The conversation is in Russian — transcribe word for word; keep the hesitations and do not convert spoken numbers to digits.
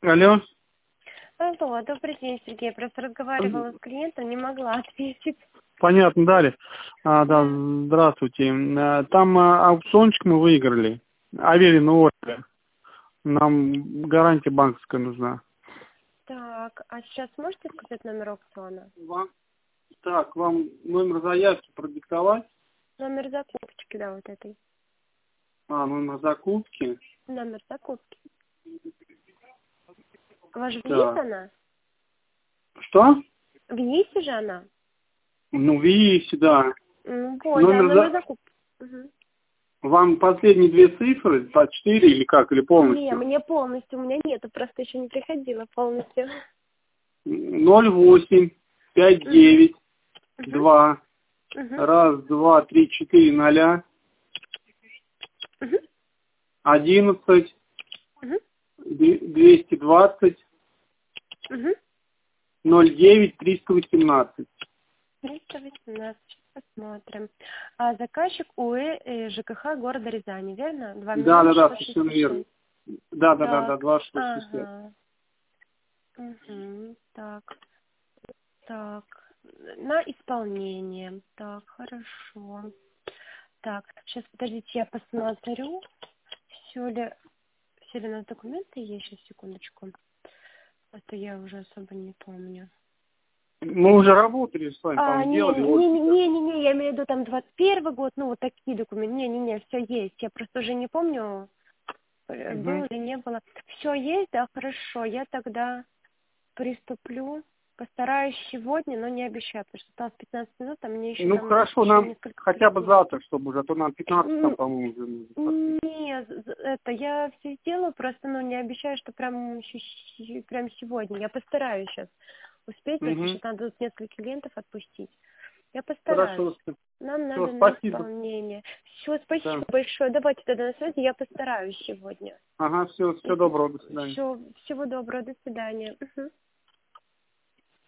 Алло. Алло, добрый день, Сергей. Просто разговаривала с клиентом, не могла ответить. Понятно, дали. А, да, здравствуйте. А, Там а, аукциончик мы выиграли. Аверин Орля. Нам гарантия банковская нужна. Так, а сейчас можете сказать номер аукциона? Вам? Так, вам номер заявки продиктовать? Номер закупочки, да, вот этой. А, номер закупки. Номер закупки. У вас же в ЕИС Так. она? Что? В ЕИСе же она? Ну, видите, да. Ну, вот, да, Номер номер за... закупки. Угу. Вам последние две цифры, по четыре или как, или Не, полностью? мне полностью, у меня нету, просто еще не приходила полностью. Ноль восемь пять девять два Угу. раз, два, три, четыре, ноля, Угу. одиннадцать, Угу. двести двадцать, Угу. ноль девять, триста восемнадцать. триста восемнадцать. Посмотрим. А заказчик УЭ э, ЖКХ города Рязани, верно? два Да, миллиона да, да, шестьсот совершенно шестьдесят верно. шесть. Да, да, да, да, Так, два шестьсот шестьдесят. ага. Угу. Так, так. На исполнение. Так, хорошо. Так, сейчас, подождите, я посмотрю, все ли, все ли у нас документы есть. Сейчас, секундочку. Это я уже особо не помню. Мы уже работали с вами, А, по-моему, не, делали. не, не, очень. не, не, не, я имею в виду там двадцать первый год, ну вот такие документы. Не, не, не, все есть. Я просто уже не помню, э, было Угу. или не было. Все есть, да, хорошо. Я тогда приступлю. Постараюсь сегодня, но не обещаю, потому что осталось пятнадцать минут, а мне еще Ну, там хорошо, еще нам несколько хотя бы клиентов. завтра, чтобы уже, а то нам пятнадцать там, по-моему, уже нужно подписать. Нет, это я все сделаю, просто ну не обещаю, что прям, щ- прям сегодня. Я постараюсь сейчас успеть, потому Угу. что надо тут несколько клиентов отпустить. Я постараюсь. Хорошо. Нам Все, надо на спасибо. исполнение. Все, спасибо Да. большое. Давайте тогда на связи. Я постараюсь сегодня. Ага, все, всего доброго, до свидания. Все, всего доброго, до свидания. Мгм.